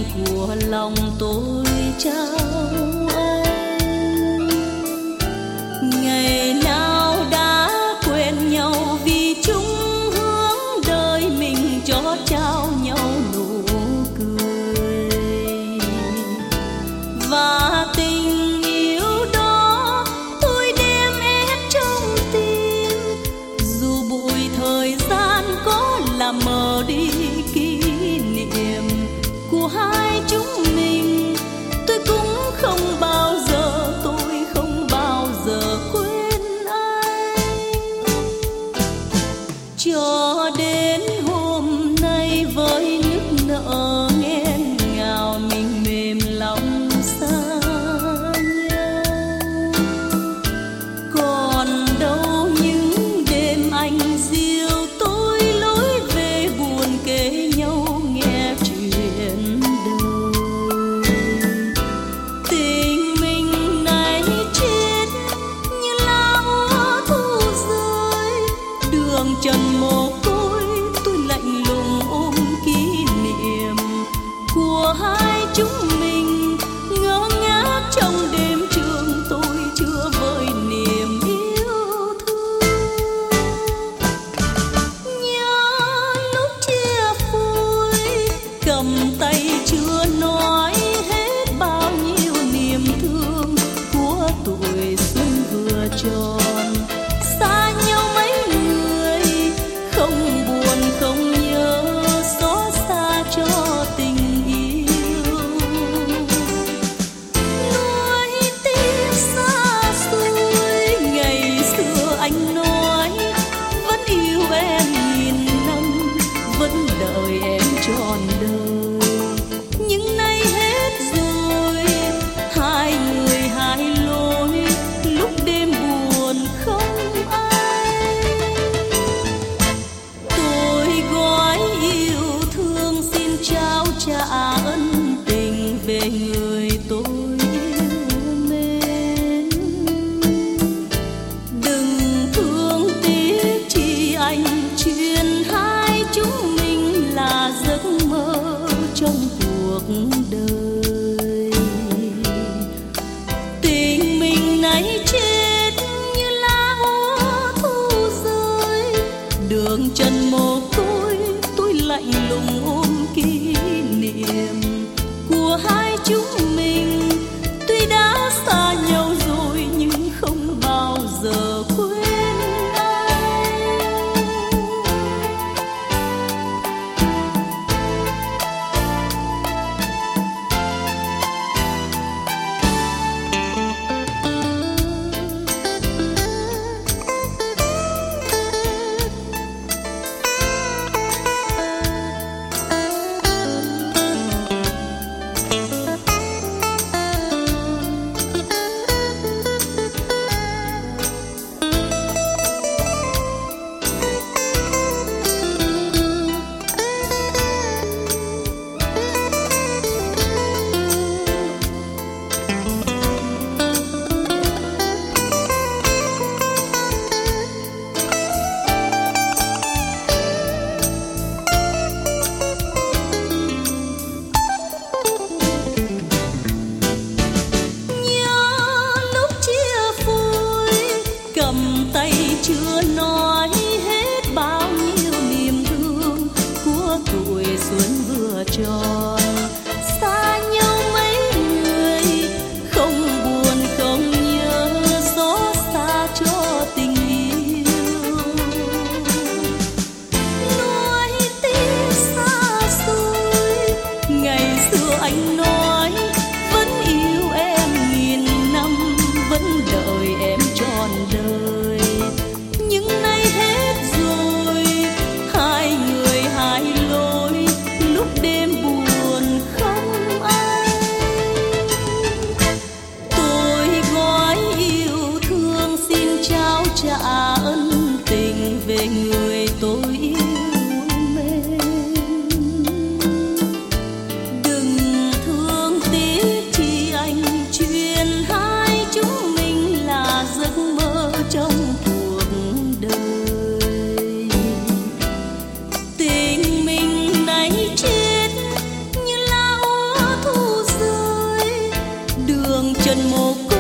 của lòng tôi trao anh. Ngày nào đã quên nhau vì chung hướng đời mình cho trao nhau nụ cười. Và tình yêu đó tôi đem ép trong tim, dù bụi thời gian có làm mờ đi kỷ niệm của hai chúng mình. Tôi cũng không bao giờ, tôi không bao giờ quên anh. Cho đến hôm nay với nước nợ nghẹn ngào mình mềm lòng xa nhau. Còn đâu những đêm anh dìu tôi lối về buồn kể nhau nghe chuyện đời. Tình mình này chết như lá úa thu rơi, đường trần mồ côi tôi lạnh lùng ôm kỷ niệm của hai chúng mình. Ngơ ngác trong đêm trường tôi chưa vơi niềm yêu thương. Nhớ lúc chia phôi cầm tay chưa nói hết bao nhiêu niềm thương của tuổi xuân vừa tròn. Xa nhau mấy người không buồn không nhớ, xót xa cho tình yêu. Nuối tiếc xa xôi ngày xưa anh nói vẫn yêu em nghìn năm, vẫn đợi em trọn đời. Nhưng nay hết rồi, hai người hai lối, lúc đêm buồn không ai. Tôi gói yêu thương xin trao trả ân tình về người tôi yêu mến. Đừng thương tiếc chi anh, chuyện hai chúng mình là giấc mơ trong cuộc đời. Tình mình này chết như lá úa thu rơi, đường trần mồ côi tôi lạnh lùng ôm kỷ niệm của hai chúng mình. Tuy đã xa nhau rồi nhưng không bao giờ quên anh. Cầm tay chưa nói hết bao nhiêu niềm thương của tuổi xuân vừa tròn. Xa nhau mấy người không buồn không nhớ, xót xa cho tình yêu. Nuối tiếc xa xôi ngày xưa anh nói vẫn yêu em nghìn năm, vẫn đợi em trọn đời. Nhưng nay hết rồi, hai người hai lối, lúc đêm buồn không ai. Tôi gói yêu thương xin trao trả ân tình về người tôi yêu mến. Đừng thương tiếc trần một